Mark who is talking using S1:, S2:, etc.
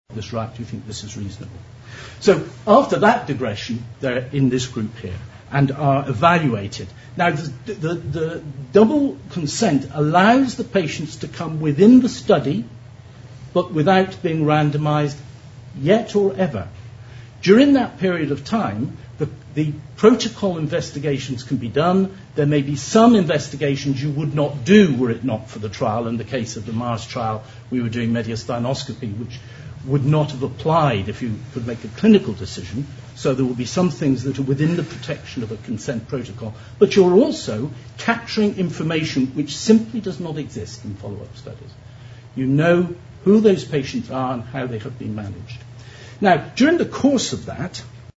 S1: this right? Do you think this is reasonable? So after that digression, they're in this group here and are evaluated. Now, the double consent allows the patients to come within the study, but without being randomized yet or ever. During that period of time, the protocol investigations can be done. There may be some investigations you would not do were it not for the trial. In the case of the Mars trial, we were doing mediastinoscopy, which would not have applied if you could make a clinical decision. So there will be some things that are within the protection of a consent protocol. But you're also capturing information which simply does not exist in follow-up studies. You know who those patients are and how they have been managed. Now, during the course of that,